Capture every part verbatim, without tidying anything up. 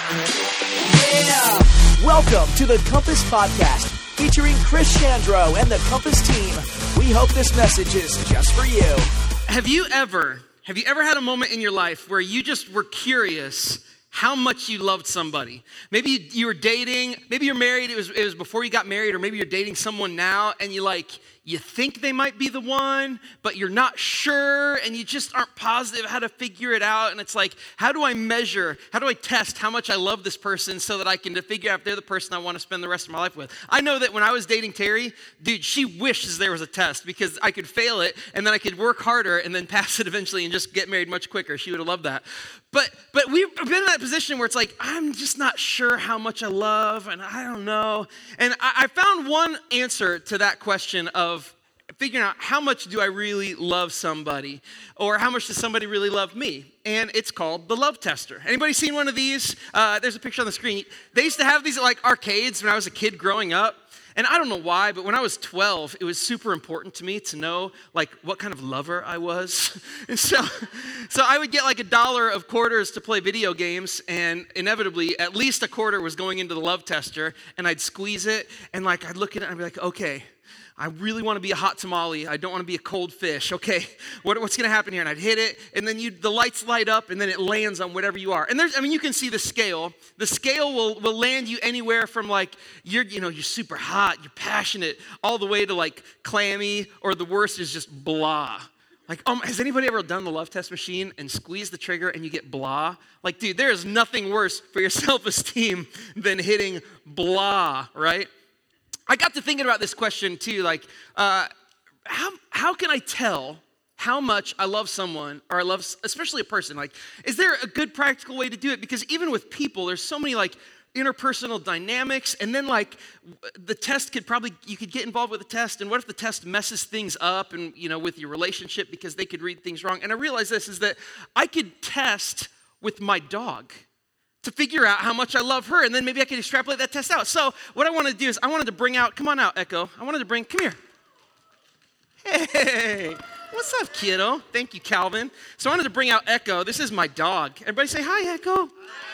Yeah! Welcome to the Compass Podcast, featuring Chris Chandro and the Compass team. We hope this message is just for you. Have you ever, have you ever had a moment in your life where you just were curious how much you loved somebody? Maybe you, you were dating, maybe you're married, it was, it was before you got married, or maybe you're dating someone now and you like, you think they might be the one, but you're not sure, and you just aren't positive how to figure it out. And it's like, how do I measure, how do I test how much I love this person so that I can figure out if they're the person I want to spend the rest of my life with? I know that when I was dating Terry, dude, she wishes there was a test because I could fail it, and then I could work harder and then pass it eventually and just get married much quicker. She would have loved that. But but we've been in that position where it's like, I'm just not sure how much I love, and I don't know. And I, I found one answer to that question of figuring out how much do I really love somebody, or how much does somebody really love me? And it's called the love tester. Anybody seen one of these? Uh, there's a picture on the screen. They used to have these at like arcades when I was a kid growing up. And I don't know why, but when I was twelve, it was super important to me to know like what kind of lover I was. And so, so I would get like a dollar of quarters to play video games, and inevitably at least a quarter was going into the love tester, and I'd squeeze it, and like I'd look at it and I'd be like, okay, I really want to be a hot tamale. I don't want to be a cold fish. Okay, what, what's going to happen here? And I'd hit it, and then you, the lights light up, and then it lands on whatever you are. And there's, I mean, you can see the scale. The scale will, will land you anywhere from like you're, you know, you're super hot, you're passionate, all the way to like clammy, or the worst is just blah. Like, um, has anybody ever done the love test machine and squeeze the trigger and you get blah? Like, dude, there is nothing worse for your self-esteem than hitting blah, right? I got to thinking about this question too, like, uh, how how can I tell how much I love someone, or I love, especially a person? Like, is there a good practical way to do it? Because even with people, there's so many like interpersonal dynamics, and then like the test could probably, you could get involved with the test, and what if the test messes things up, and you know, with your relationship because they could read things wrong? And I realized this is that I could test with my dog to figure out how much I love her, and then maybe I could extrapolate that test out. So what I wanted to do is I wanted to bring out, come on out, Echo. I wanted to bring, come here. Hey, what's up, kiddo? Thank you, Calvin. So I wanted to bring out Echo. This is my dog. Everybody say hi, Echo.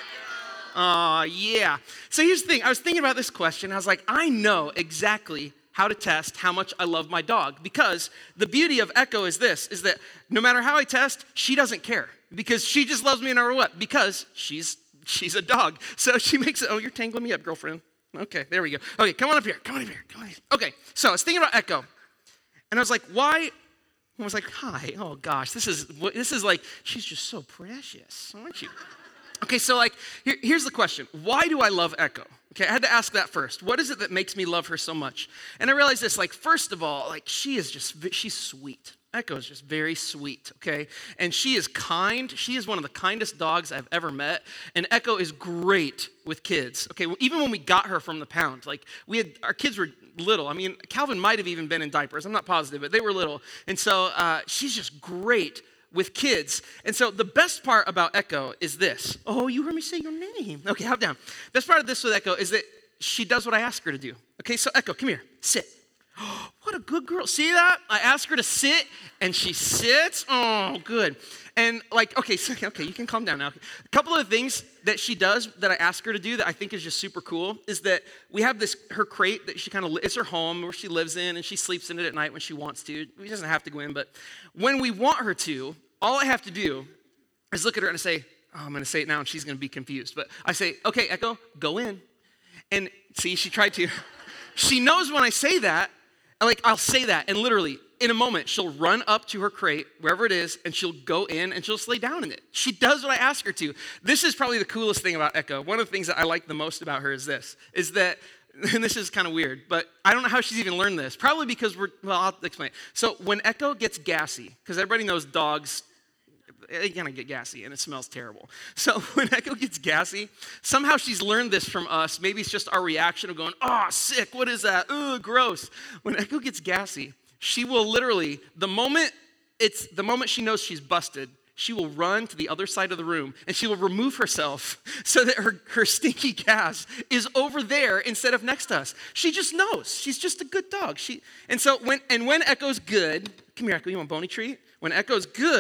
Aw, uh, yeah. So here's the thing. I was thinking about this question. I was like, I know exactly how to test how much I love my dog, because the beauty of Echo is this, is that no matter how I test, she doesn't care, because she just loves me no matter what, because she's She's a dog. So she makes it, oh, you're tangling me up, girlfriend. Okay, there we go. Okay, come on up here. Come on up here. Come on up here. Okay, so I was thinking about Echo. And I was like, why? I was like, hi. Oh, gosh, this is, this is like, she's just so precious, aren't you? Okay, so like, here, here's the question. Why do I love Echo? Okay, I had to ask that first. What is it that makes me love her so much? And I realized this, like, first of all, like, she is just, she's sweet. Echo is just very sweet, okay? And she is kind. She is one of the kindest dogs I've ever met. And Echo is great with kids, okay? Even when we got her from the pound, like, we had, our kids were little. I mean, Calvin might have even been in diapers. I'm not positive, but they were little. And so uh, she's just great with kids. And so the best part about Echo is this. Oh, you heard me say your name. Okay, hop down. Best part of this with Echo is that she does what I ask her to do. Okay, so Echo, come here, sit. What a good girl. See that? I ask her to sit, and she sits. Oh, good. And like, okay, so, okay, you can calm down now. A couple of things that she does that I ask her to do that I think is just super cool is that we have this, her crate that she kind of, it's her home where she lives in, and she sleeps in it at night when she wants to. She doesn't have to go in, but when we want her to, all I have to do is look at her and say, oh, I'm going to say it now, and she's going to be confused. But I say, okay, Echo, go in. And see, she tried to. She knows when I say that, like, I'll say that, and literally, in a moment, she'll run up to her crate, wherever it is, and she'll go in, and she'll just lay down in it. She does what I ask her to. This is probably the coolest thing about Echo. One of the things that I like the most about her is this, is that, and this is kind of weird, but I don't know how she's even learned this. Probably because we're, well, I'll explain. So when Echo gets gassy, because everybody knows dogs, they kind of get gassy, and it smells terrible. So when Echo gets gassy, somehow she's learned this from us. Maybe it's just our reaction of going, oh, sick, what is that? Ugh, gross. When Echo gets gassy, she will literally, the moment it's the moment she knows she's busted, she will run to the other side of the room, and she will remove herself so that her, her stinky gas is over there instead of next to us. She just knows. She's just a good dog. She and so when and when Echo's good, come here, Echo, you want a bony treat? When Echo's good,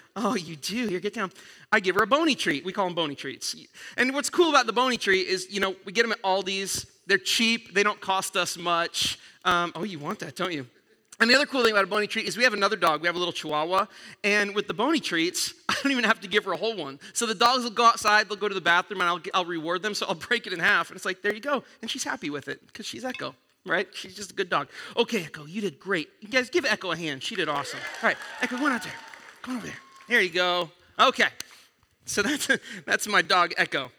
Oh, you do? Here, get down. I give her a Boney treat. We call them Boney treats. And what's cool about the Boney treat is, you know, we get them at Aldi's. They're cheap. They don't cost us much. Um, oh, you want that, don't you? And the other cool thing about a Boney treat is we have another dog. We have a little Chihuahua. And with the Boney treats, I don't even have to give her a whole one. So the dogs will go outside, they'll go to the bathroom, and I'll, I'll reward them. So I'll break it in half. And it's like, there you go. And she's happy with it because she's Echo, right? She's just a good dog. Okay, Echo, you did great. You guys, give Echo a hand. She did awesome. All right, Echo, go on out there. Go on over there. There you go. Okay. So that's, that's my dog, Echo.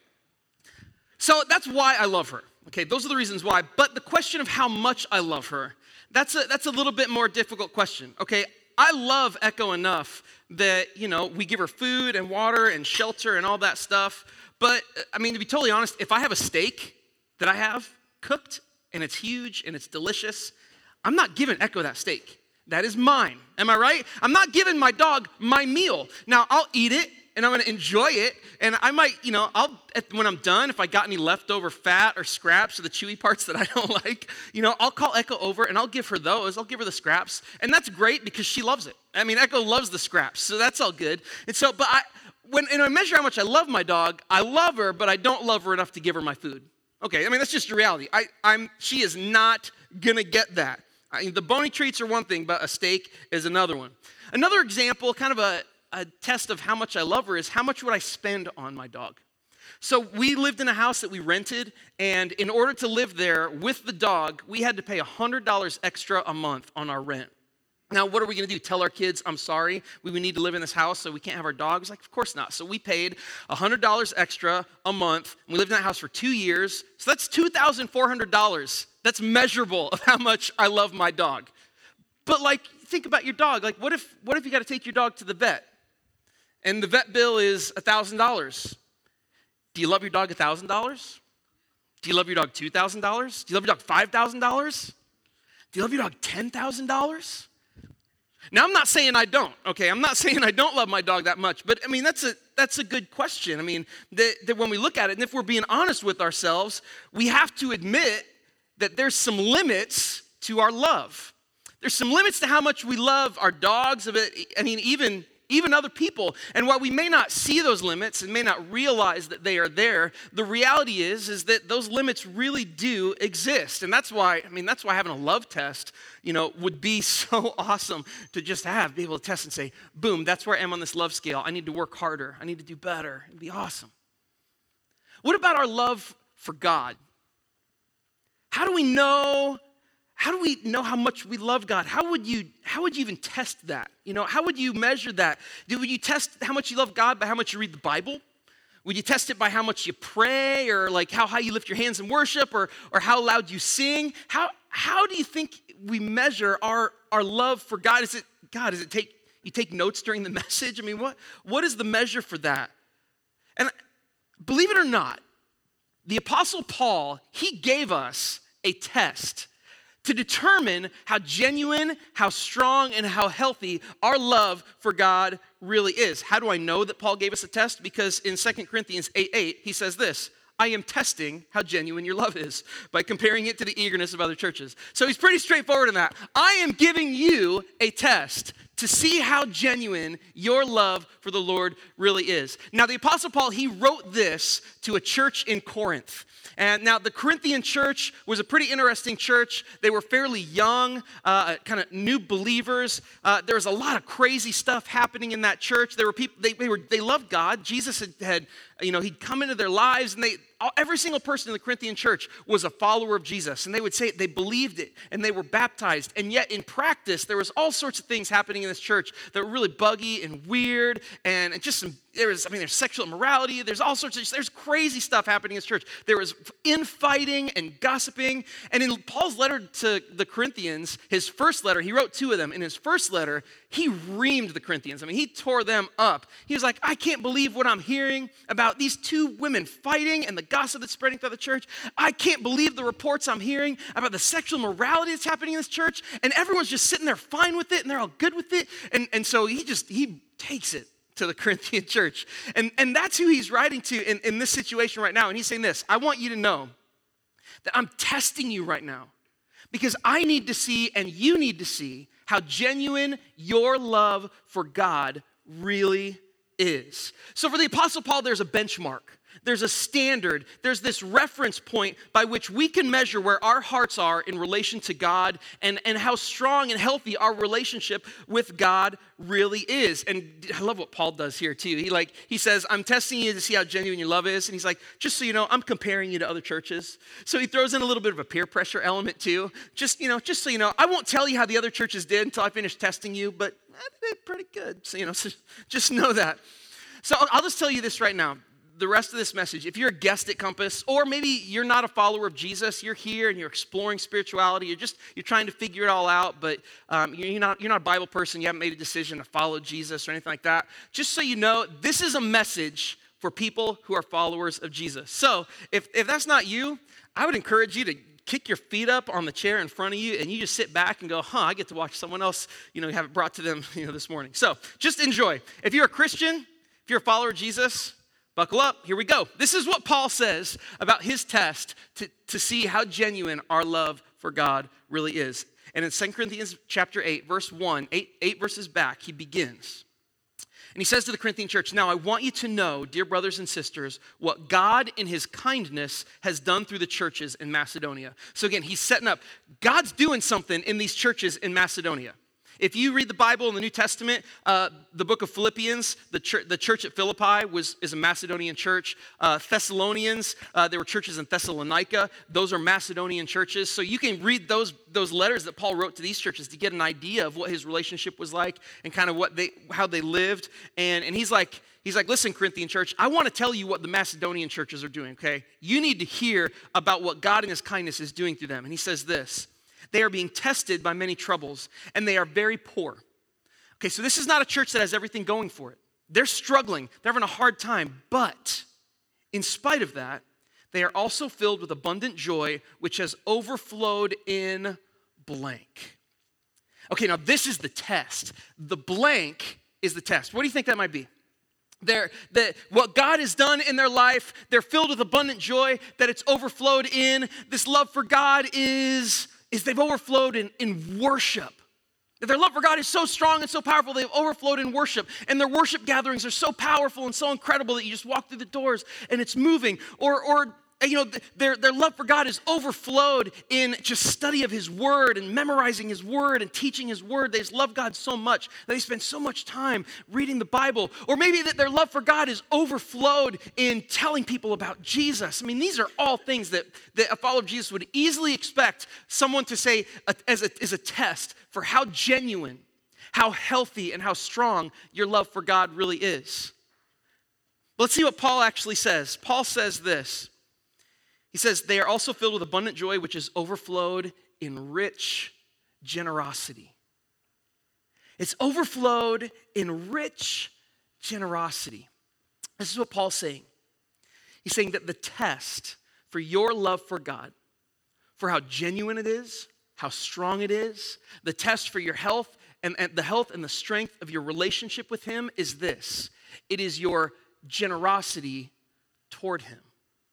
So that's why I love her. Okay, those are the reasons why. But the question of how much I love her, That's a, that's a little bit more difficult question, okay? I love Echo enough that, you know, we give her food and water and shelter and all that stuff. But, I mean, to be totally honest, if I have a steak that I have cooked and it's huge and it's delicious, I'm not giving Echo that steak. That is mine. Am I right? I'm not giving my dog my meal. Now, I'll eat it and I'm going to enjoy it. And I might, you know, I'll when I'm done, if I got any leftover fat or scraps or the chewy parts that I don't like, you know, I'll call Echo over and I'll give her those. I'll give her the scraps. And that's great because she loves it. I mean, Echo loves the scraps, so that's all good. And so, but I, when and I measure how much I love my dog, I love her, but I don't love her enough to give her my food. Okay, I mean, that's just the reality. I, I'm, she is not going to get that. I mean, the Boney treats are one thing, but a steak is another one. Another example, kind of a, a test of how much I love her is how much would I spend on my dog? So we lived in a house that we rented, and in order to live there with the dog, we had to pay one hundred dollars extra a month on our rent. Now, what are we going to do? Tell our kids, I'm sorry, we would need to live in this house so we can't have our dogs? Like, of course not. So we paid one hundred dollars extra a month. We lived in that house for two years. So that's two thousand four hundred dollars. That's measurable of how much I love my dog. But like, think about your dog. Like, what if what if you got to take your dog to the vet? And the vet bill is one thousand dollars. Do you love your dog one thousand dollars? Do you love your dog two thousand dollars? Do you love your dog five thousand dollars? Do you love your dog ten thousand dollars? Now, I'm not saying I don't, okay? I'm not saying I don't love my dog that much, but I mean, that's a that's a good question. I mean, that, that when we look at it, and if we're being honest with ourselves, we have to admit that there's some limits to our love. There's some limits to how much we love our dogs, I mean, even even other people. And while we may not see those limits and may not realize that they are there, the reality is, is that those limits really do exist. And that's why, I mean, that's why having a love test, you know, would be so awesome to just have, be able to test and say, boom, that's where I am on this love scale. I need to work harder. I need to do better. It'd be awesome. What about our love for God? How do we know How do we know how much we love God? How would you how would you even test that? You know, how would you measure that? Would you test how much you love God by how much you read the Bible? Would you test it by how much you pray, or like how high you lift your hands in worship, or or how loud you sing? How how do you think we measure our, our love for God? Is it God, is it take you take notes during the message? I mean, what what is the measure for that? And believe it or not, the Apostle Paul, he gave us a test to determine how genuine, how strong, and how healthy our love for God really is. How do I know that Paul gave us a test? Because in Second Corinthians eight eight, he says this, I am testing how genuine your love is by comparing it to the eagerness of other churches. So he's pretty straightforward in that. I am giving you a test to see how genuine your love for the Lord really is. Now, the Apostle Paul, he wrote this to a church in Corinth. And now the Corinthian church was a pretty interesting church. They were fairly young, uh, kind of new believers. Uh, there was a lot of crazy stuff happening in that church. There were people, they, they were, they loved God. Jesus had, had, you know, he'd come into their lives, and they, every single person in the Corinthian church was a follower of Jesus. And they would say they believed it, and they were baptized. And yet in practice, there was all sorts of things happening in this church that were really buggy and weird, and just some, there was, I mean, there's sexual immorality, there's all sorts of, there's crazy stuff happening in this church. There was infighting and gossiping. And in Paul's letter to the Corinthians, his first letter, he wrote two of them. In his first letter, he reamed the Corinthians. I mean, he tore them up. He was like, I can't believe what I'm hearing about these two women fighting and the gossip that's spreading throughout the church. I can't believe the reports I'm hearing about the sexual immorality that's happening in this church. And everyone's just sitting there fine with it, and they're all good with it. And, and so he just, he takes it to the Corinthian church. And, and that's who he's writing to in, in this situation right now. And he's saying this, I want you to know that I'm testing you right now because I need to see, and you need to see, how genuine your love for God really is. So for the Apostle Paul, there's a benchmark. There's a standard. There's this reference point by which we can measure where our hearts are in relation to God and, and how strong and healthy our relationship with God really is. And I love what Paul does here too. He like he says, I'm testing you to see how genuine your love is. And he's like, just so you know, I'm comparing you to other churches. So he throws in a little bit of a peer pressure element too. Just, you know, just so you know, I won't tell you how the other churches did until I finish testing you, but they did pretty good. So, you know, so just know that. So I'll just tell you this right now. The rest of this message, if you're a guest at Compass, or maybe you're not a follower of Jesus, you're here and you're exploring spirituality, you're just, you're trying to figure it all out, but um, you're, not, you're not a Bible person, you haven't made a decision to follow Jesus or anything like that, just so you know, this is a message for people who are followers of Jesus. So if, if that's not you, I would encourage you to kick your feet up on the chair in front of you and you just sit back and go, huh, I get to watch someone else, you know, have it brought to them, you know, this morning. So just enjoy. If you're a Christian, if you're a follower of Jesus, buckle up, here we go. This is what Paul says about his test to, to see how genuine our love for God really is. And in Second Corinthians chapter eight, verse one, eight, eight verses back, he begins. And he says to the Corinthian church, now I want you to know, dear brothers and sisters, what God in his kindness has done through the churches in Macedonia. So again, he's setting up, God's doing something in these churches in Macedonia. If you read the Bible in the New Testament, uh, the book of Philippians, the, church, the church at Philippi was, is a Macedonian church. Uh, Thessalonians, uh, there were churches in Thessalonica. Those are Macedonian churches. So you can read those, those letters that Paul wrote to these churches to get an idea of what his relationship was like and kind of what they, how they lived. And, and he's like, He's like, listen, Corinthian church, I want to tell you what the Macedonian churches are doing, okay? You need to hear about what God in his kindness is doing through them. And he says this. They are being tested by many troubles, and they are very poor. Okay, so this is not a church that has everything going for it. They're struggling. They're having a hard time. But in spite of that, they are also filled with abundant joy, which has overflowed in blank. Okay, now this is the test. The blank is the test. What do you think that might be? They're, the, what God has done in their life, they're filled with abundant joy, that it's overflowed in. This love for God is... is they've overflowed in, in worship. Their love for God is so strong and so powerful, they've overflowed in worship. And their worship gatherings are so powerful and so incredible that you just walk through the doors and it's moving. Or, or you know, their, their love for God is overflowed in just study of his word and memorizing his word and teaching his word. They just love God so much that they spend so much time reading the Bible. Or maybe that their love for God is overflowed in telling people about Jesus. I mean, these are all things that, that a follower of Jesus would easily expect someone to say as a, as a test for how genuine, how healthy, and how strong your love for God really is. Let's see what Paul actually says. Paul says this. He says, they are also filled with abundant joy, which is overflowed in rich generosity. It's overflowed in rich generosity. This is what Paul's saying. He's saying that the test for your love for God, for how genuine it is, how strong it is, the test for your health and, and the health and the strength of your relationship with him is this. It is your generosity toward him.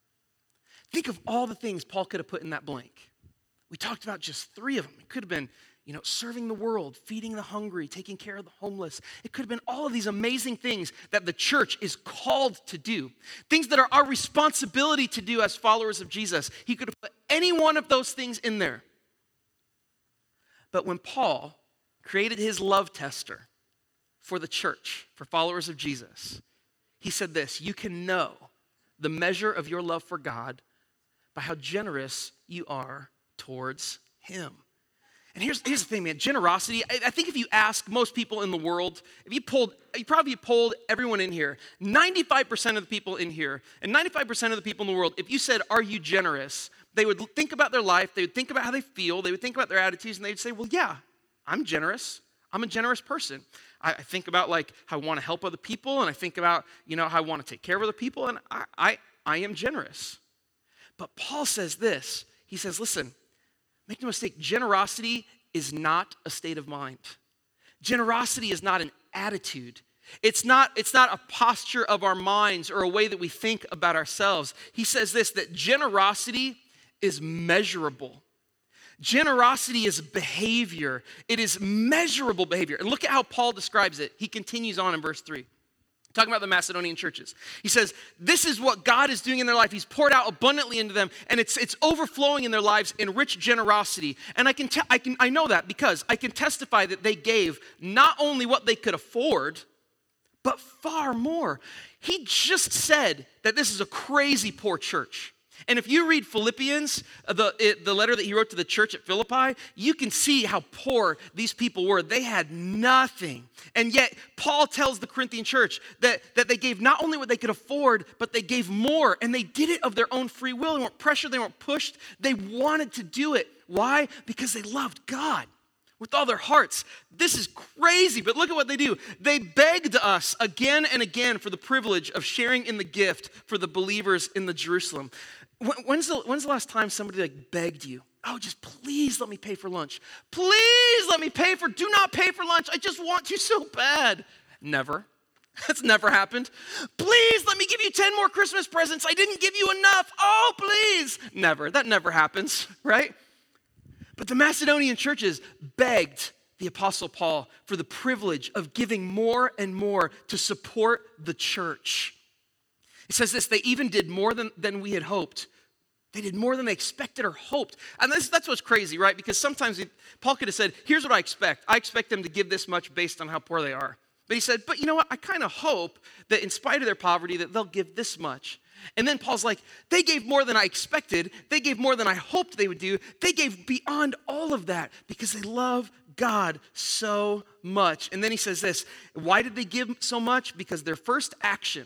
Think of all the things Paul could have put in that blank. We talked about just three of them. It could have been, you know, serving the world, feeding the hungry, taking care of the homeless. It could have been all of these amazing things that the church is called to do. Things that are our responsibility to do as followers of Jesus. He could have put any one of those things in there. But when Paul created his love tester for the church, for followers of Jesus, he said this, you can know the measure of your love for God by how generous you are towards him. And here's, here's the thing, man. Generosity, I, I think if you ask most people in the world, if you polled, you probably polled everyone in here, ninety-five percent of the people in here, and ninety-five percent of the people in the world, if you said, are you generous? They would think about their life, they would think about how they feel, they would think about their attitudes, and they'd say, well, yeah, I'm generous. I'm a generous person. I, I think about like how I want to help other people, and I think about, you know, how I want to take care of other people, and I, I, I am generous. But Paul says this, he says, listen, make no mistake, generosity is not a state of mind. Generosity is not an attitude. It's not, it's not a posture of our minds or a way that we think about ourselves. He says this, that generosity is measurable. Generosity is behavior. It is measurable behavior. And look at how Paul describes it. He continues on in verse three. Talking about the Macedonian churches. He says, this is what God is doing in their life. He's poured out abundantly into them, and it's it's overflowing in their lives in rich generosity. And I can te- I can I know that because I can testify that they gave not only what they could afford, but far more. He just said that this is a crazy poor church. And if you read Philippians, the, it, the letter that he wrote to the church at Philippi, you can see how poor these people were. They had nothing. And yet, Paul tells the Corinthian church that, that they gave not only what they could afford, but they gave more. And they did it of their own free will. They weren't pressured. They weren't pushed. They wanted to do it. Why? Because they loved God with all their hearts. This is crazy, but look at what they do. They begged us again and again for the privilege of sharing in the gift for the believers in the Jerusalem. When's the, when's the last time somebody like begged you? Oh, just please let me pay for lunch. Please let me pay for, do not pay for lunch. I just want you so bad. Never. That's never happened. Please let me give you ten more Christmas presents. I didn't give you enough. Oh, please. Never. That never happens, right? But the Macedonian churches begged the Apostle Paul for the privilege of giving more and more to support the church. It says this, they even did more than, than we had hoped. They did more than they expected or hoped. And this, that's what's crazy, right? Because sometimes it, Paul could have said, here's what I expect. I expect them to give this much based on how poor they are. But he said, but you know what? I kind of hope that in spite of their poverty that they'll give this much. And then Paul's like, they gave more than I expected. They gave more than I hoped they would do. They gave beyond all of that because they love God so much. And then he says this, why did they give so much? Because their first action,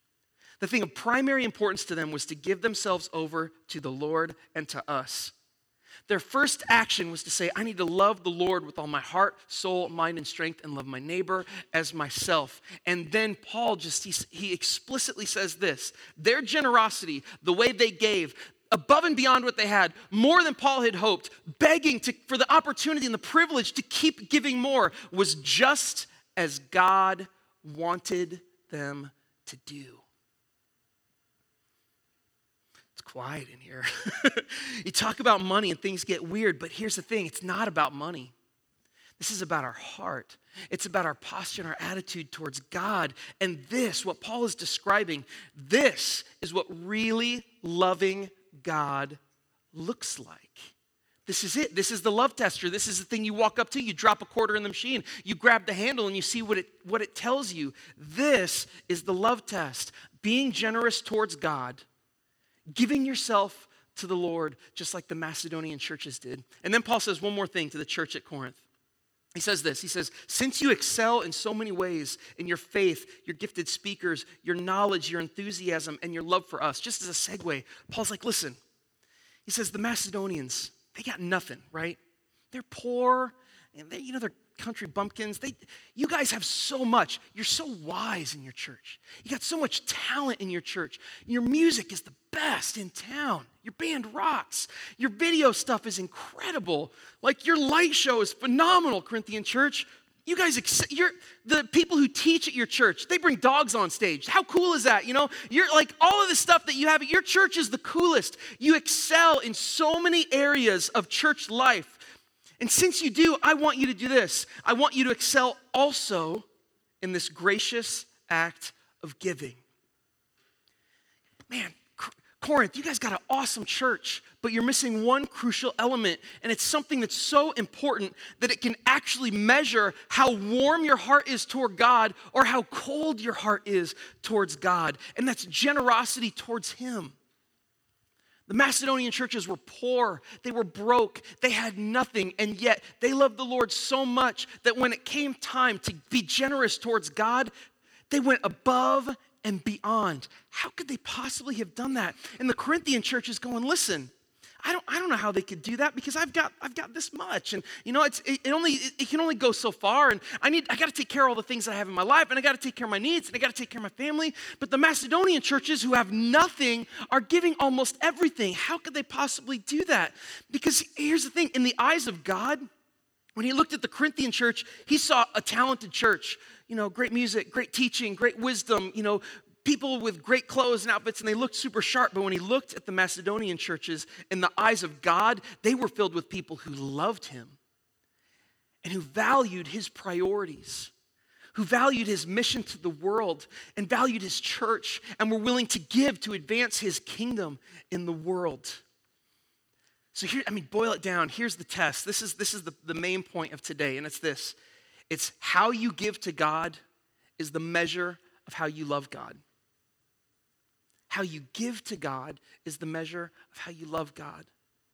the thing of primary importance to them was to give themselves over to the Lord and to us. Their first action was to say, I need to love the Lord with all my heart, soul, mind, and strength, and love my neighbor as myself. And then Paul just, he, he explicitly says this, their generosity, the way they gave, above and beyond what they had, more than Paul had hoped, begging to, for the opportunity and the privilege to keep giving more, was just as God wanted them to do. Quiet in here. You talk about money and things get weird, but here's the thing, it's not about money. This is about our heart. It's about our posture and our attitude towards God. And this, what Paul is describing, this is what really loving God looks like. This is it. This is the love tester. This is the thing you walk up to, you drop a quarter in the machine, you grab the handle and you see what it, what it tells you. This is the love test. Being generous towards God, giving yourself to the Lord, just like the Macedonian churches did. And then Paul says one more thing to the church at Corinth. He says this, he says, since you excel in so many ways in your faith, your gifted speakers, your knowledge, your enthusiasm, and your love for us, just as a segue, Paul's like, listen, he says, the Macedonians, they got nothing, right? They're poor, and they, you know, they're country bumpkins. They, you guys have so much. You're so wise in your church. You got so much talent in your church. Your music is the best in town. Your band rocks. Your video stuff is incredible. Like your light show is phenomenal, Corinthian church. You guys, ex- you're the people who teach at your church. They bring dogs on stage. How cool is that? You know, you're like all of the stuff that you have at your church is the coolest. You excel in so many areas of church life. And since you do, I want you to do this. I want you to excel also in this gracious act of giving. Man, Corinth, you guys got an awesome church, but you're missing one crucial element, and it's something that's so important that it can actually measure how warm your heart is toward God or how cold your heart is towards God, and that's generosity towards Him. The Macedonian churches were poor, they were broke, they had nothing, and yet they loved the Lord so much that when it came time to be generous towards God, they went above and beyond. How could they possibly have done that? And the Corinthian church is going, listen, I don't, I don't know how they could do that because I've got, I've got this much, and you know, it's, it, it only, it, it can only go so far, and I need, I got to take care of all the things that I have in my life, and I got to take care of my needs, and I got to take care of my family. But the Macedonian churches who have nothing are giving almost everything. How could they possibly do that? Because here's the thing: in the eyes of God, when He looked at the Corinthian church, He saw a talented church. You know, great music, great teaching, great wisdom. You know, people with great clothes and outfits, and they looked super sharp. But when he looked at the Macedonian churches, in the eyes of God, they were filled with people who loved him and who valued his priorities, who valued his mission to the world and valued his church and were willing to give to advance his kingdom in the world. So here, I mean, boil it down. Here's the test. This is, this is the, the main point of today, and it's this. It's how you give to God is the measure of how you love God. How you give to God is the measure of how you love God.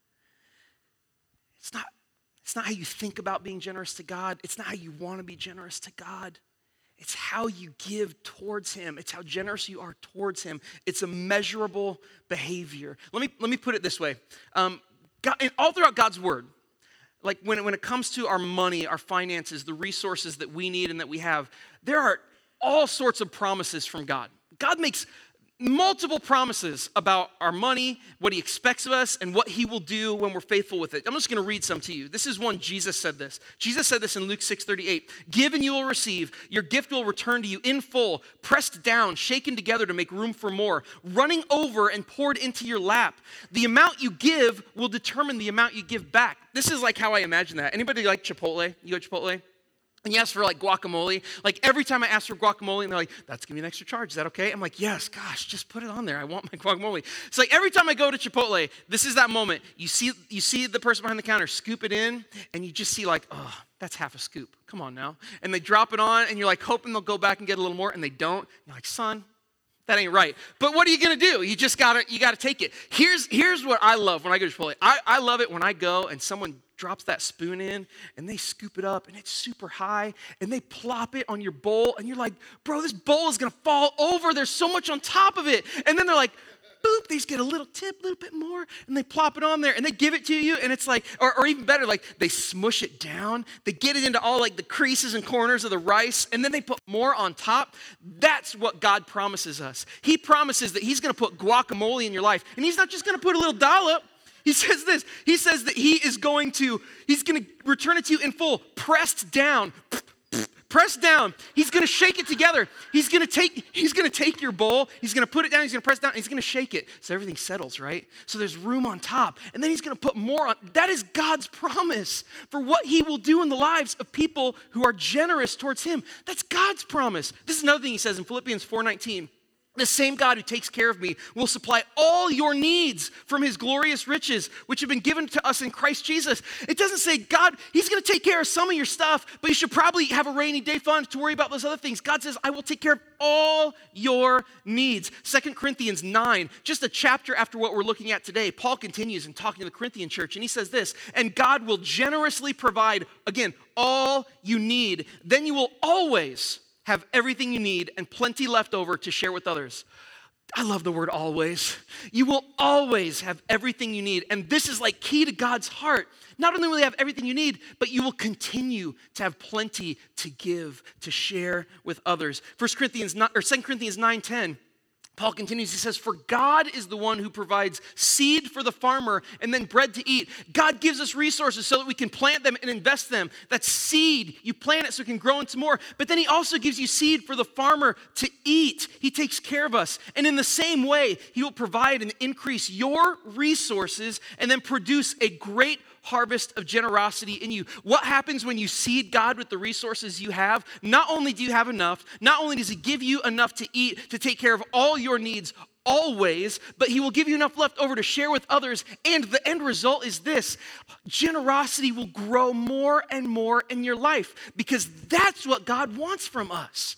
It's not, it's not how you think about being generous to God. It's not how you want to be generous to God. It's how you give towards him. It's how generous you are towards him. It's a measurable behavior. Let me, let me put it this way. Um, God, and all throughout God's word, like when it, when it comes to our money, our finances, the resources that we need and that we have, there are all sorts of promises from God. God makes multiple promises about our money, what he expects of us, and what he will do when we're faithful with it. I'm just going to read some to you. This is one, Jesus said this. Jesus said this in Luke six thirty-eight. Give and you will receive. Your gift will return to you in full, pressed down, shaken together to make room for more, running over and poured into your lap. The amount you give will determine the amount you give back. This is like how I imagine that. Anybody like Chipotle? You go to Chipotle? And you ask for like guacamole. Like every time I ask for guacamole, and they're like, that's gonna be an extra charge. Is that okay? I'm like, yes, gosh, just put it on there. I want my guacamole. It's like every time I go to Chipotle, this is that moment. You see, you see the person behind the counter scoop it in, and you just see like, oh, that's half a scoop. Come on now. And they drop it on, and you're like hoping they'll go back and get a little more, and they don't. You're like, son, that ain't right. But what are you gonna do? You just gotta, you gotta take it. Here's, here's what I love when I go to Chipotle. I, I love it when I go and someone drops that spoon in and they scoop it up and it's super high and they plop it on your bowl and you're like, bro, this bowl is gonna fall over. There's so much on top of it. And then they're like, boop, they just get a little tip, a little bit more, and they plop it on there and they give it to you, and it's like, or, or even better, like they smush it down, they get it into all like the creases and corners of the rice, and then they put more on top. That's what God promises us. He promises that he's gonna put guacamole in your life, and he's not just gonna put a little dollop. He says this, he says that he is going to, he's gonna return it to you in full, pressed down, pressed down. He's gonna shake it together. He's gonna take, he's gonna take your bowl, he's gonna put it down, he's gonna press it down, and he's gonna shake it so everything settles, right? So there's room on top. And then he's gonna put more on. That is God's promise for what he will do in the lives of people who are generous towards him. That's God's promise. This is another thing he says in Philippians four nineteen. The same God who takes care of me will supply all your needs from his glorious riches, which have been given to us in Christ Jesus. It doesn't say, God, he's going to take care of some of your stuff, but you should probably have a rainy day fund to worry about those other things. God says, I will take care of all your needs. Second Corinthians nine, just a chapter after what we're looking at today, Paul continues in talking to the Corinthian church, and he says this, and God will generously provide, again, all you need. Then you will always have everything you need and plenty left over to share with others. I love the word always. You will always have everything you need. And this is like key to God's heart. Not only will you have everything you need, but you will continue to have plenty to give, to share with others. First Corinthians or Second Corinthians nine ten. Paul continues, he says, for God is the one who provides seed for the farmer and then bread to eat. God gives us resources so that we can plant them and invest them. That's seed. You plant it so it can grow into more. But then he also gives you seed for the farmer to eat. He takes care of us. And in the same way, he will provide and increase your resources and then produce a great harvest of generosity in you. What happens when you seed God with the resources you have? Not only do you have enough, not only does he give you enough to eat, to take care of all your needs always, but he will give you enough left over to share with others. And the end result is this: generosity will grow more and more in your life, because that's what God wants from us.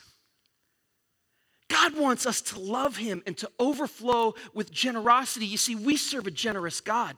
God wants us to love him and to overflow with generosity. You see, we serve a generous God.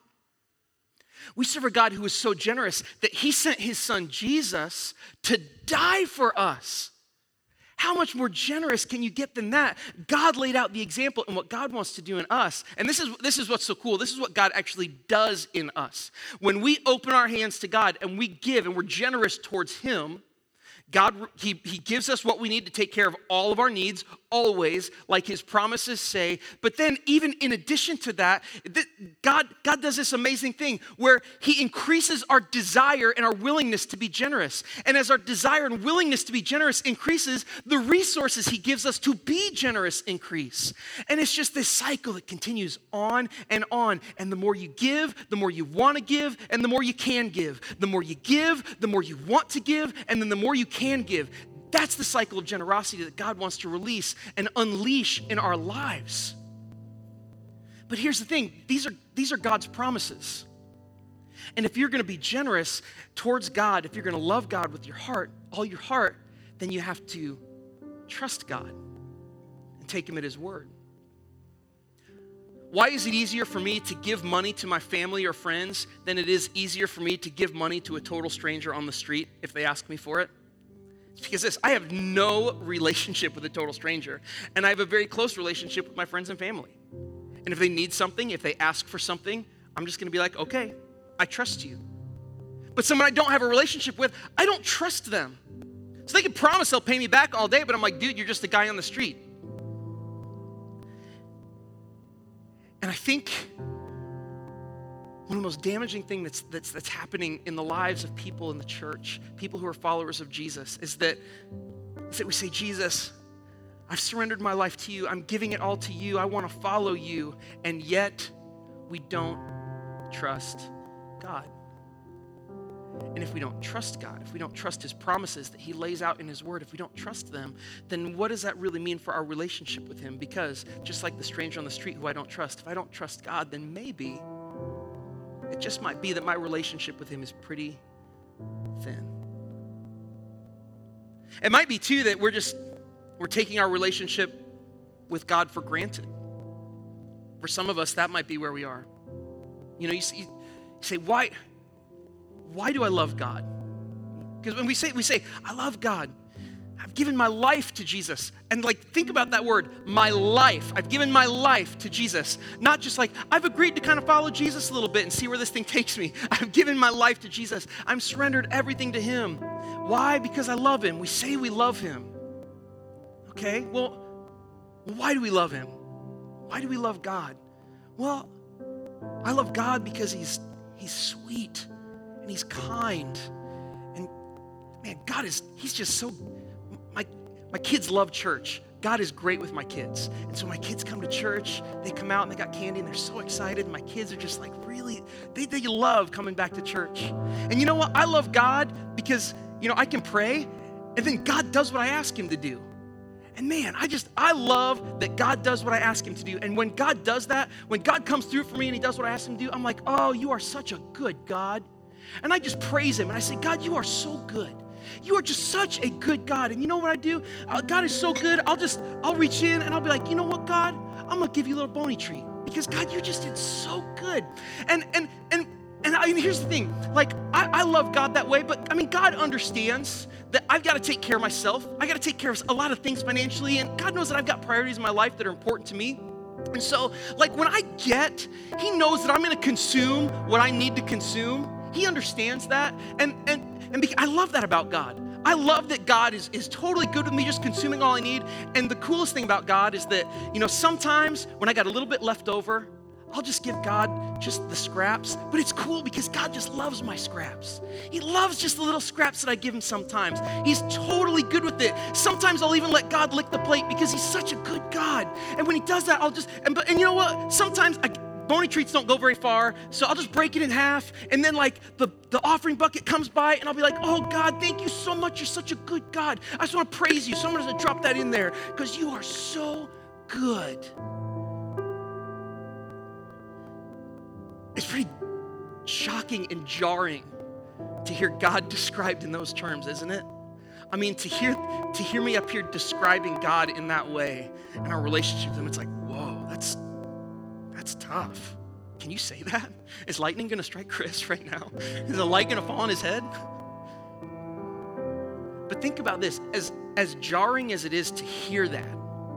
We serve a God who is so generous that he sent his son Jesus to die for us. How much more generous can you get than that? God laid out the example in what God wants to do in us. And this is, this is what's so cool. This is what God actually does in us. When we open our hands to God and we give and we're generous towards him, God, he, he gives us what we need to take care of all of our needs always, like his promises say. But then even in addition to that, God, God does this amazing thing where he increases our desire and our willingness to be generous. And as our desire and willingness to be generous increases, the resources he gives us to be generous increase. And it's just this cycle that continues on and on. And the more you give, the more you want to give, and the more you can give. The more you give, the more you want to give, and then the more you can give. That's the cycle of generosity that God wants to release and unleash in our lives. But here's the thing, these are, these are God's promises. And if you're going to be generous towards God, if you're going to love God with your heart, all your heart, then you have to trust God and take him at his word. Why is it easier for me to give money to my family or friends than it is easier for me to give money to a total stranger on the street if they ask me for it? It's because this, I have no relationship with a total stranger, and I have a very close relationship with my friends and family. And if they need something, if they ask for something, I'm just gonna be like, okay, I trust you. But someone I don't have a relationship with, I don't trust them. So they can promise they'll pay me back all day, but I'm like, dude, you're just a guy on the street. And I think one of the most damaging things that's, that's, that's happening in the lives of people in the church, people who are followers of Jesus, is that, is that we say, Jesus, I've surrendered my life to you. I'm giving it all to you. I want to follow you. And yet we don't trust God. And if we don't trust God, if we don't trust his promises that he lays out in his word, if we don't trust them, then what does that really mean for our relationship with him? Because just like the stranger on the street who I don't trust, if I don't trust God, then maybe it just might be that my relationship with him is pretty thin. It might be too that we're just, we're taking our relationship with God for granted. For some of us, that might be where we are. You know, you, see, you say, why, why do I love God? Because when we say, we say, I love God. I've given my life to Jesus. And like, think about that word, my life. I've given my life to Jesus. Not just like, I've agreed to kind of follow Jesus a little bit and see where this thing takes me. I've given my life to Jesus. I'm surrendered everything to him. Why? Because I love him. We say we love him. Okay, well, why do we love him? Why do we love God? Well, I love God because he's, he's sweet and he's kind. And man, God is, he's just so, my, my kids love church. God is great with my kids. And so my kids come to church, they come out and they got candy and they're so excited. And my kids are just like really, they, they love coming back to church. And you know what? I love God because, you know, I can pray and then God does what I ask him to do. And man, I just, I love that God does what I ask him to do. And when God does that, when God comes through for me and he does what I ask him to do, I'm like, oh, you are such a good God. And I just praise him and I say, God, you are so good. You are just such a good God. And you know what I do? Uh, God is so good. I'll just, I'll reach in and I'll be like, you know what, God? I'm going to give you a little bony treat because God, you just did so good. And, and, and, and, I, and here's the thing, like, I, I love God that way, but I mean, God understands that I've got to take care of myself. I got to take care of a lot of things financially, and God knows that I've got priorities in my life that are important to me. And so, like, when I get, he knows that I'm going to consume what I need to consume. He understands that, and and and because, I love that about God. I love that God is, is totally good with me, just consuming all I need. And the coolest thing about God is that, you know, sometimes when I got a little bit left over, I'll just give God just the scraps. But it's cool because God just loves my scraps. He loves just the little scraps that I give him sometimes. He's totally good with it. Sometimes I'll even let God lick the plate because he's such a good God. And when he does that, I'll just, and, and you know what? Sometimes I, bony treats don't go very far, so I'll just break it in half, and then like the, the offering bucket comes by, and I'll be like, oh God, thank you so much. You're such a good God. I just want to praise you. So I'm going to drop that in there because you are so good. It's pretty shocking and jarring to hear God described in those terms, isn't it? I mean, to hear to hear me up here describing God in that way and our relationship with him, it's like, whoa, that's that's tough. Can you say that? Is lightning gonna strike Chris right now? Is a light gonna fall on his head? But think about this, as, as jarring as it is to hear that,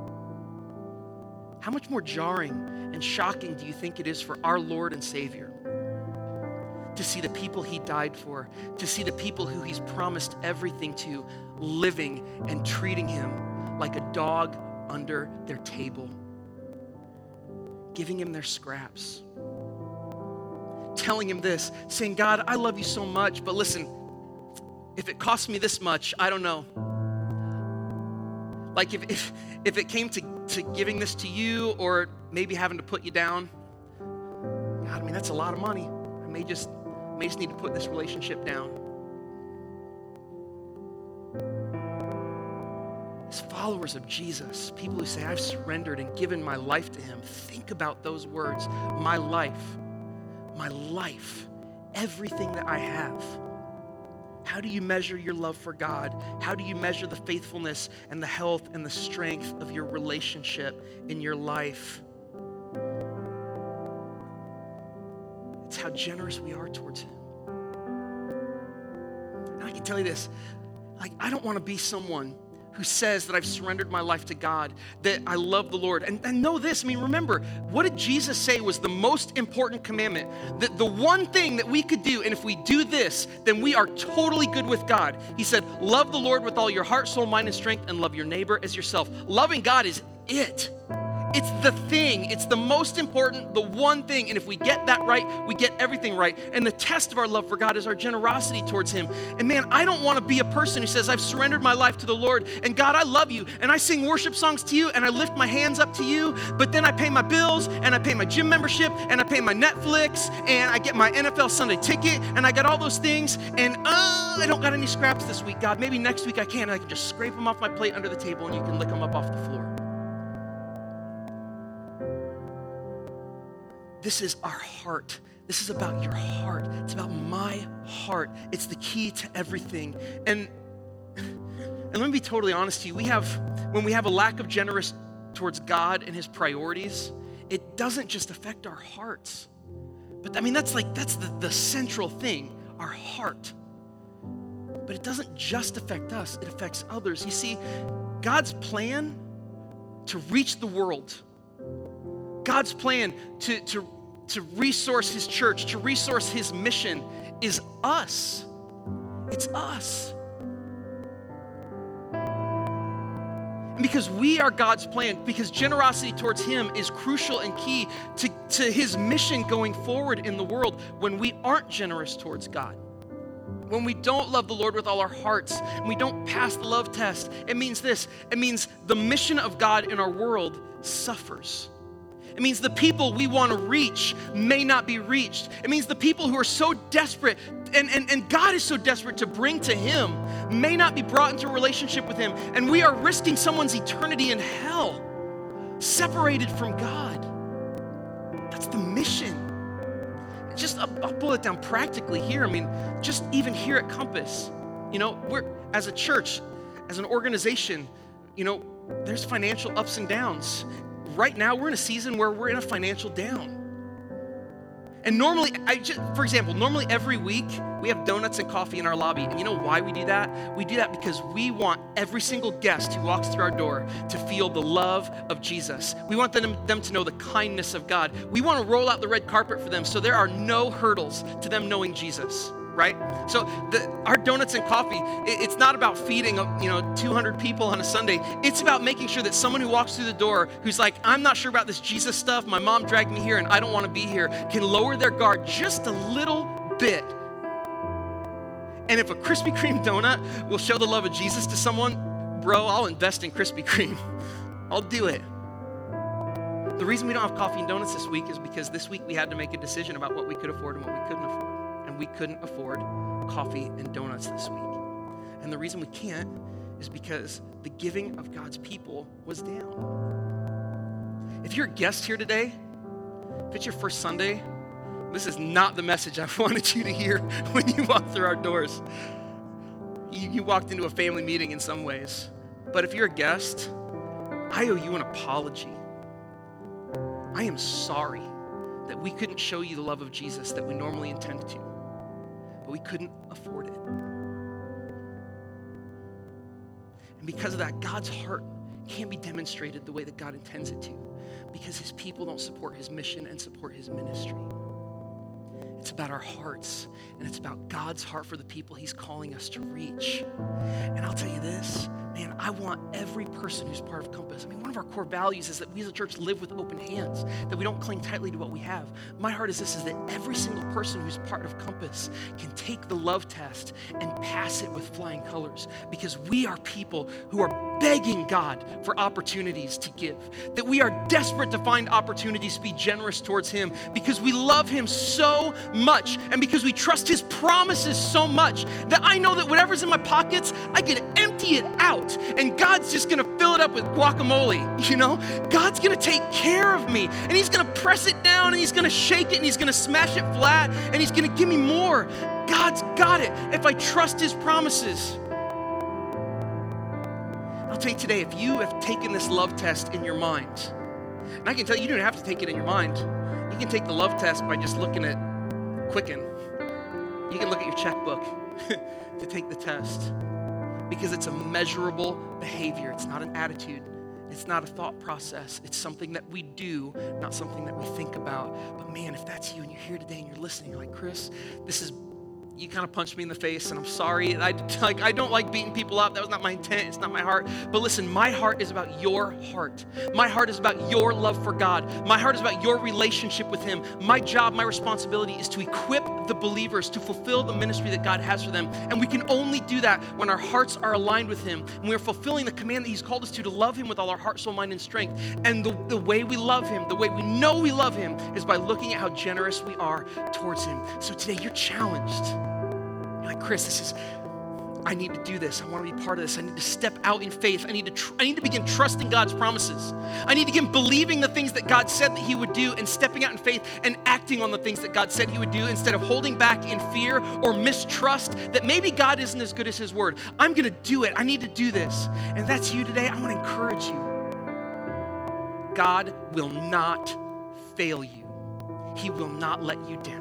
how much more jarring and shocking do you think it is for our Lord and Savior to see the people he died for, to see the people who he's promised everything to, living and treating him like a dog under their table, giving him their scraps, telling him this, saying, God, I love you so much, but listen, if it costs me this much, I don't know. Like if if, if it came to, to giving this to you or maybe having to put you down, God, I mean, that's a lot of money. I may just, I may just need to put this relationship down. As followers of Jesus, people who say, I've surrendered and given my life to him, think about those words. My life, my life, everything that I have. How do you measure your love for God? How do you measure the faithfulness and the health and the strength of your relationship in your life? It's how generous we are towards him. And I can tell you this, like, I don't want to be someone who says that I've surrendered my life to God, that I love the Lord. And, and know this, I mean, remember, what did Jesus say was the most important commandment? That the one thing that we could do, and if we do this, then we are totally good with God. He said, love the Lord with all your heart, soul, mind, and strength, and love your neighbor as yourself. Loving God is it. It's the thing. It's the most important, the one thing. And if we get that right, we get everything right. And the test of our love for God is our generosity towards him. And man, I don't want to be a person who says, I've surrendered my life to the Lord. And God, I love you. And I sing worship songs to you. And I lift my hands up to you. But then I pay my bills. And I pay my gym membership. And I pay my Netflix. And I get my N F L Sunday ticket. And I got all those things. And uh, I don't got any scraps this week, God. Maybe next week I can. And I can just scrape them off my plate under the table. And you can lick them up off the floor. This is our heart. This is about your heart. It's about my heart. It's the key to everything. And, and let me be totally honest to you. We have, when we have a lack of generous towards God and his priorities, it doesn't just affect our hearts. But I mean, that's like, that's the, the central thing, our heart. But it doesn't just affect us, it affects others. You see, God's plan to reach the world, God's plan to, to, to resource his church, to resource his mission is us. It's us. And because we are God's plan, because generosity towards him is crucial and key to, to his mission going forward in the world, when we aren't generous towards God, when we don't love the Lord with all our hearts, and we don't pass the love test, it means this. It means the mission of God in our world suffers. It means the people we want to reach may not be reached. It means the people who are so desperate, and, and, and God is so desperate to bring to him, may not be brought into a relationship with him. And we are risking someone's eternity in hell, separated from God. That's the mission. Just, I'll, I'll pull it down practically here. I mean, just even here at Compass, you know, we're, as a church, as an organization, you know, there's financial ups and downs. Right now, we're in a season where we're in a financial down. And normally, I just, for example, normally every week, we have donuts and coffee in our lobby. And you know why we do that? We do that because we want every single guest who walks through our door to feel the love of Jesus. We want them, them to know the kindness of God. We want to roll out the red carpet for them so there are no hurdles to them knowing Jesus. Right? So the, our donuts and coffee, it, it's not about feeding, you know, two hundred people on a Sunday. It's about making sure that someone who walks through the door who's like, I'm not sure about this Jesus stuff, my mom dragged me here and I don't want to be here, can lower their guard just a little bit. And if a Krispy Kreme donut will show the love of Jesus to someone, bro, I'll invest in Krispy Kreme. I'll do it. The reason we don't have coffee and donuts this week is because this week we had to make a decision about what we could afford and what we couldn't afford. And we couldn't afford coffee and donuts this week. And the reason we can't is because the giving of God's people was down. If you're a guest here today, if it's your first Sunday, this is not the message I wanted you to hear when you walked through our doors. You, you walked into a family meeting in some ways. But if you're a guest, I owe you an apology. I am sorry that we couldn't show you the love of Jesus that we normally intend to. But we couldn't afford it. And because of that, God's heart can't be demonstrated the way that God intends it to, because his people don't support his mission and support his ministry. It's about our hearts, and it's about God's heart for the people he's calling us to reach. And I'll tell you this, man, I want every person who's part of Compass. I mean, one of our core values is that we as a church live with open hands, that we don't cling tightly to what we have. My heart is this, is that every single person who's part of Compass can take the love test and pass it with flying colors, because we are people who are begging God for opportunities to give, that we are desperate to find opportunities to be generous towards him because we love him so much and because we trust his promises so much that I know that whatever's in my pockets, I can empty it out and God's just gonna fill it up with guacamole, you know? God's gonna take care of me and he's gonna press it down and he's gonna shake it and he's gonna smash it flat and he's gonna give me more. God's got it if I trust his promises. I'll tell you today, if you have taken this love test in your mind, and I can tell you, you don't have to take it in your mind. You can take the love test by just looking at Quicken. You can look at your checkbook to take the test because it's a measurable behavior. It's not an attitude. It's not a thought process. It's something that we do, not something that we think about. But man, if that's you and you're here today and you're listening, you're like, Chris, this is you kind of punched me in the face and I'm sorry. I, like, I don't like beating people up. That was not my intent. It's not my heart. But listen, my heart is about your heart. My heart is about your love for God. My heart is about your relationship with him. My job, my responsibility is to equip the believers to fulfill the ministry that God has for them. And we can only do that when our hearts are aligned with him. And we are fulfilling the command that he's called us to, to love him with all our heart, soul, mind, and strength. And the, the way we love him, the way we know we love him is by looking at how generous we are towards him. So today you're challenged. Like, Chris, this is, I need to do this. I want to be part of this. I need to step out in faith. I need to tr- I need to begin trusting God's promises. I need to begin believing the things that God said that he would do and stepping out in faith and acting on the things that God said he would do instead of holding back in fear or mistrust that maybe God isn't as good as his word. I'm going to do it. I need to do this. And if that's you today, I want to encourage you. God will not fail you. He will not let you down.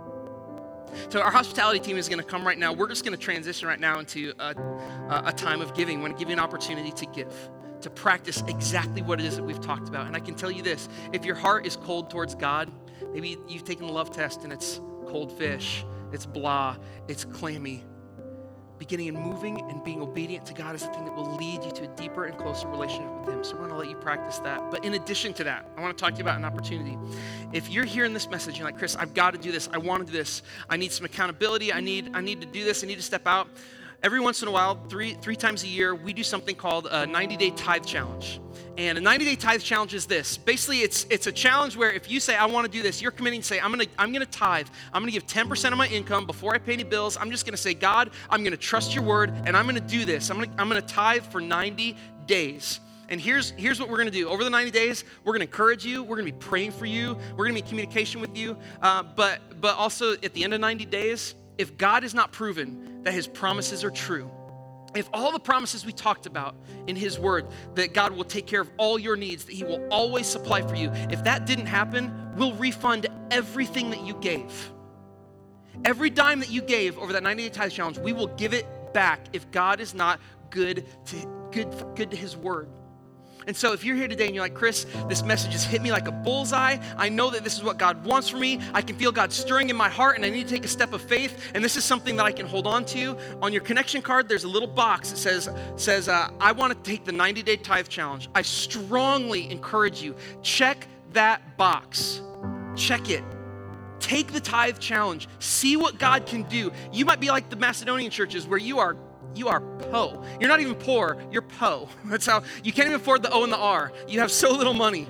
So our hospitality team is going to come right now. We're just going to transition right now into a, a time of giving. We're going to give you an opportunity to give, to practice exactly what it is that we've talked about. And I can tell you this, if your heart is cold towards God, maybe you've taken the love test and it's cold fish, it's blah, it's clammy. Beginning and moving and being obedient to God is the thing that will lead you to a deeper and closer relationship with him. So we're going to let you practice that. But in addition to that, I want to talk to you about an opportunity. If you're hearing this message, you're like, Chris, I've got to do this. I want to do this. I need some accountability. I need, I need to do this. I need to step out. Every once in a while, three, three times a year, we do something called a ninety-day tithe challenge. And a ninety-day tithe challenge is this. Basically, it's it's a challenge where if you say, I want to do this, you're committing to say, I'm going to I'm gonna tithe. I'm going to give ten percent of my income before I pay any bills. I'm just going to say, God, I'm going to trust your word, and I'm going to do this. I'm going to I'm going to tithe for ninety days. And here's, here's what we're going to do. Over the ninety days, we're going to encourage you. We're going to be praying for you. We're going to be in communication with you. Uh, but but also, at the end of ninety days, if God has not proven that his promises are true, if all the promises we talked about in his word, that God will take care of all your needs, that he will always supply for you, if that didn't happen, we'll refund everything that you gave. Every dime that you gave over that ninety-day tithe challenge, we will give it back if God is not good to, good, good to his word. And so if you're here today and you're like, Chris, this message has hit me like a bullseye. I know that this is what God wants for me. I can feel God stirring in my heart and I need to take a step of faith. And this is something that I can hold on to. On your connection card, there's a little box that says, says uh, I want to take the ninety-day tithe challenge. I strongly encourage you, check that box. Check it. Take the tithe challenge. See what God can do. You might be like the Macedonian churches where you are You are po. You're not even poor, you're po. That's how, you can't even afford the O and the R. You have so little money.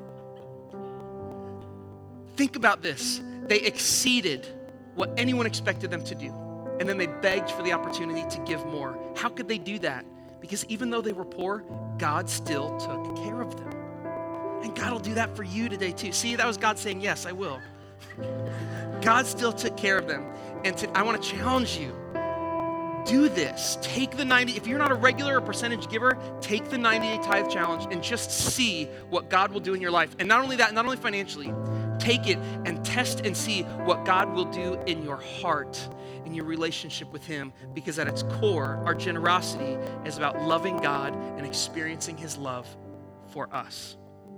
Think about this. They exceeded what anyone expected them to do. And then they begged for the opportunity to give more. How could they do that? Because even though they were poor, God still took care of them. And God will do that for you today too. See, that was God saying, yes, I will. God still took care of them. And to, I want to challenge you. Do this. Take the ninety, if you're not a regular or percentage giver, take the ninety-day tithe challenge and just see what God will do in your life. And not only that, not only financially, take it and test and see what God will do in your heart, in your relationship with him, because at its core, our generosity is about loving God and experiencing his love for us.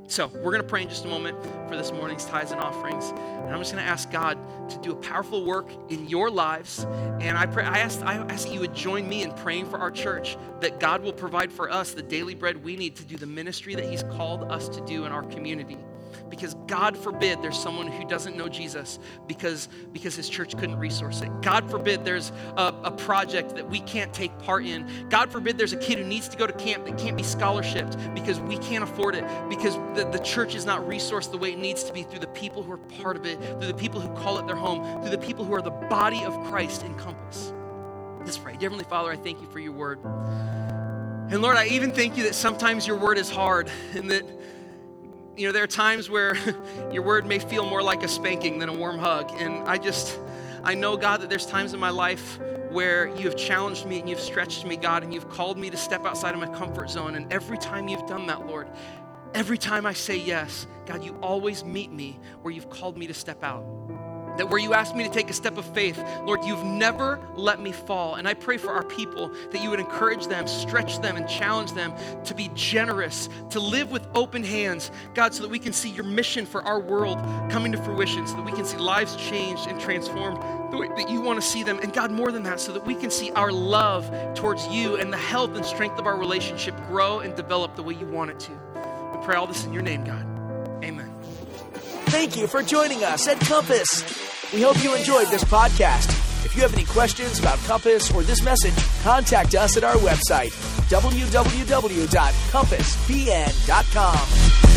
So we're going to pray in just a moment for this morning's tithes and offerings. And I'm just going to ask God to do a powerful work in your lives. And I pray, I ask, I ask that you would join me in praying for our church, that God will provide for us the daily bread we need to do the ministry that he's called us to do in our community. Because God forbid there's someone who doesn't know Jesus because, because his church couldn't resource it. God forbid there's a, a project that we can't take part in. God forbid there's a kid who needs to go to camp that can't be scholarshiped because we can't afford it, because the, the church is not resourced the way it needs to be through the people who are part of it, through the people who call it their home, through the people who are the body of Christ in Compass. Let's pray. Dear Heavenly Father, I thank you for your word. And Lord, I even thank you that sometimes your word is hard, and that you know, there are times where your word may feel more like a spanking than a warm hug. And I just, I know, God, that there's times in my life where you have challenged me and you've stretched me, God, and you've called me to step outside of my comfort zone. And every time you've done that, Lord, every time I say yes, God, you always meet me where you've called me to step out. That where you asked me to take a step of faith, Lord, you've never let me fall. And I pray for our people that you would encourage them, stretch them, and challenge them to be generous, to live with open hands, God, so that we can see your mission for our world coming to fruition, so that we can see lives changed and transformed the way that you want to see them. And God, more than that, so that we can see our love towards you and the health and strength of our relationship grow and develop the way you want it to. We pray all this in your name, God. Amen. Thank you for joining us at Compass. We hope you enjoyed this podcast. If you have any questions about Compass or this message, contact us at our website, w w w dot compass p n dot com.